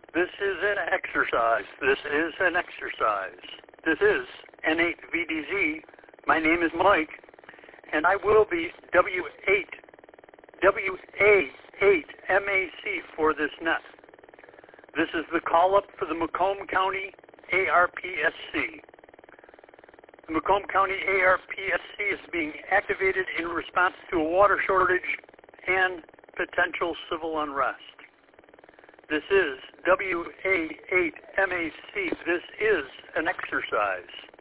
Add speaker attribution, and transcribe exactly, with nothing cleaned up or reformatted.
Speaker 1: This is an exercise. This is an exercise. This is N eight V D Z. My name is Mike, and I will be W eight, W A eight M A C for this net. This is the call-up for the Macomb County A R P S C. The Macomb County A R P S C is being activated in response to a water shortage and potential civil unrest. This is W A eight M A C. This is an exercise.